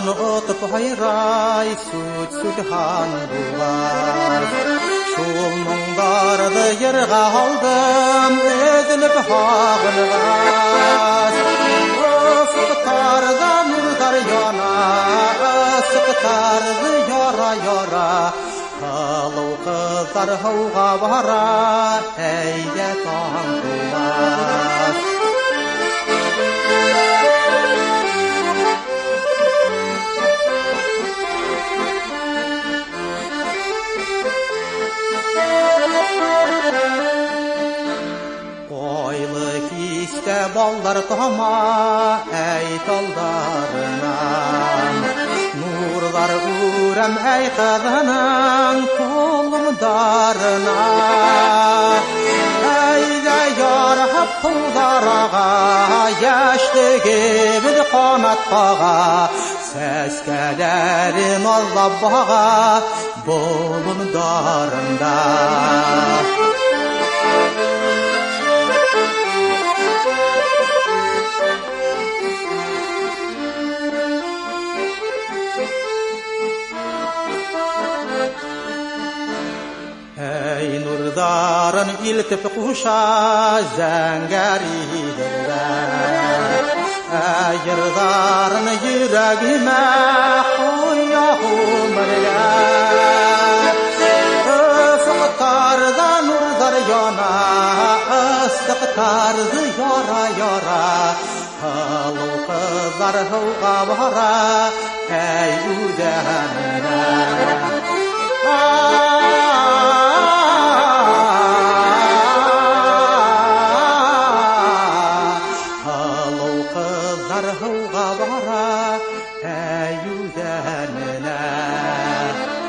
Хан отып хайрай сүт-сүтхан буғар. Шул мұңдарды ерға алдым, өділіп хағылғар. Ысықтарда нұрдар яна, ысықтарды яра-яра. Қалау қыздар хауға бара, әйде таң туар. Qoylı kiste ballar tama, әй талдарынан. Nurlar urem әй қығының толымдарына. Әйде ярып пұлдараға, яштіге бір қанатқаға. Сәскәләрін аллап баға, болымдарында. Әй нұрдарын илтіп құша зәңгәриділер. Әйірдарын жүрегіме қоя ғұмырлер. Ысықтарда нұрдар яна, ыстықтарды яра-яра. Қалу қыздар хауға бара, әй үдәніне. Қалу қыздар хауға бара, әй үдәніне.